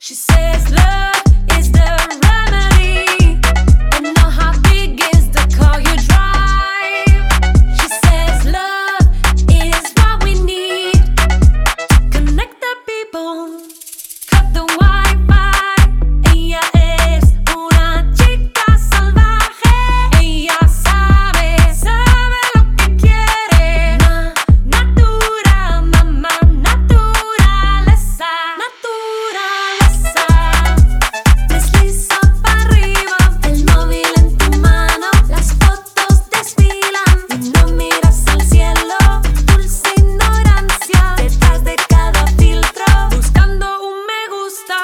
She says love is the remedy, and know how big is the car you drive. She says love is what we need to connect the people, cut the Wi-Fi. Ella es una chica salvaje. Ella sabe lo que quiere. Natura, mamá, naturaleza, naturaleza. Desliza para arriba, el móvil en tu mano. Las fotos desfilan y no miras al cielo. Dulce ignorancia detrás de cada filtro, buscando un me gusta.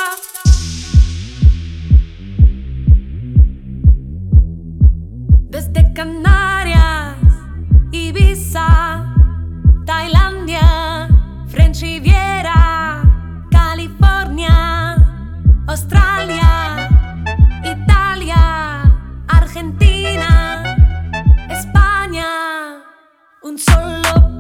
Desde Canarias, Ibiza, Tailandia, French Riviera, California, Australia, Italia, Argentina, España, un solo